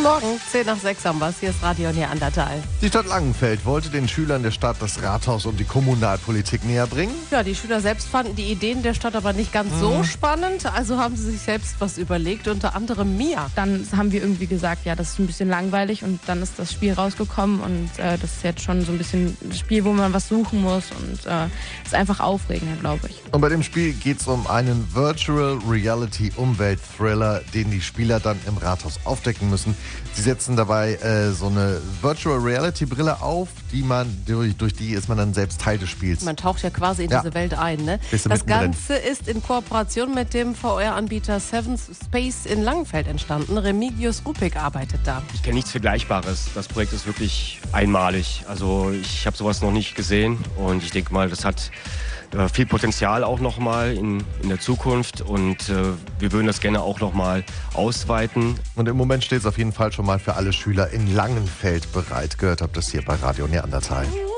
Guten Morgen, 10:06 haben wir's. Hier ist Radio Neandertal. Die Stadt Langenfeld wollte den Schülern der Stadt das Rathaus und die Kommunalpolitik näher bringen. Ja, die Schüler selbst fanden die Ideen der Stadt aber nicht ganz so spannend. Also haben sie sich selbst was überlegt, unter anderem Mia. Dann haben wir irgendwie gesagt, ja, das ist ein bisschen langweilig, und dann ist das Spiel rausgekommen, und das ist jetzt schon so ein bisschen ein Spiel, wo man was suchen muss, und ist einfach aufregender, glaube ich. Und bei dem Spiel geht es um einen Virtual Reality Umwelt-Thriller, den die Spieler dann im Rathaus aufdecken müssen. Sie setzen dabei so eine Virtual Reality Brille auf, durch die ist man dann selbst Teil des Spiels. Man taucht ja quasi in diese Welt ein. Ne? Das Ganze ist in Kooperation mit dem VR-Anbieter Seven Space in Langenfeld entstanden. Remigius Rupik arbeitet da. Ich kenne nichts Vergleichbares. Das Projekt ist wirklich einmalig. Also ich habe sowas noch nicht gesehen, und ich denke mal, das hat viel Potenzial auch nochmal in der Zukunft, und wir würden das gerne auch nochmal ausweiten. Und im Moment steht es auf jeden Fall schon mal für alle Schüler in Langenfeld bereit. Gehört habt ihr das hier bei Radio Neandertal.